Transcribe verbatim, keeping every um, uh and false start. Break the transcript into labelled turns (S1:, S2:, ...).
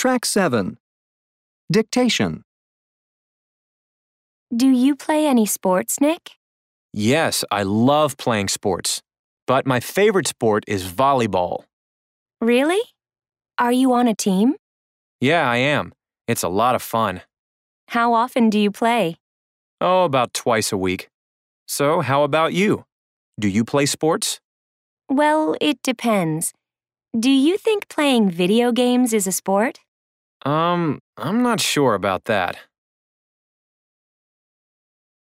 S1: Track seven. Dictation.
S2: Do you play any sports, Nick?
S3: Yes, I love playing sports, but my favorite sport is volleyball.
S2: Really? Are you on a team?
S3: Yeah, I am. It's a lot of fun.
S2: How often do you play?
S3: Oh, about twice a week. So, how about you? Do you play sports?
S2: Well, it depends. Do you think playing video games is a sport?
S3: Um, I'm not sure about that.